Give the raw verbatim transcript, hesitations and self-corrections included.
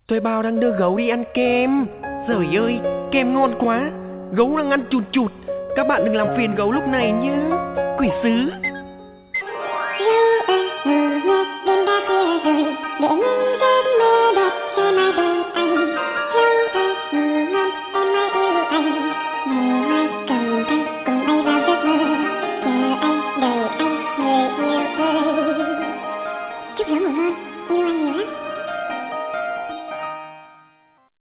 Tôi bao đang đưa gấu đi ăn kem. Giời ơi, kem ngon quá. Gấu đang ăn chụt chụt. Các bạn đừng làm phiền gấu lúc này nhé. Quỷ sứ. Gấu ơi ngủ nhé, đêm đã khuya rồi, để những giấc mơ đẹp sẽ mãi bên anh. Gấu ơi ngủ ngon, em mãi yêu anh. Ngày mai cầm tay cùng bay vào giấc mơ, chờ anh, đợi anh, người yêu ơi. Chúc gấu ngủ ngon, yêu anh nhiều lắm.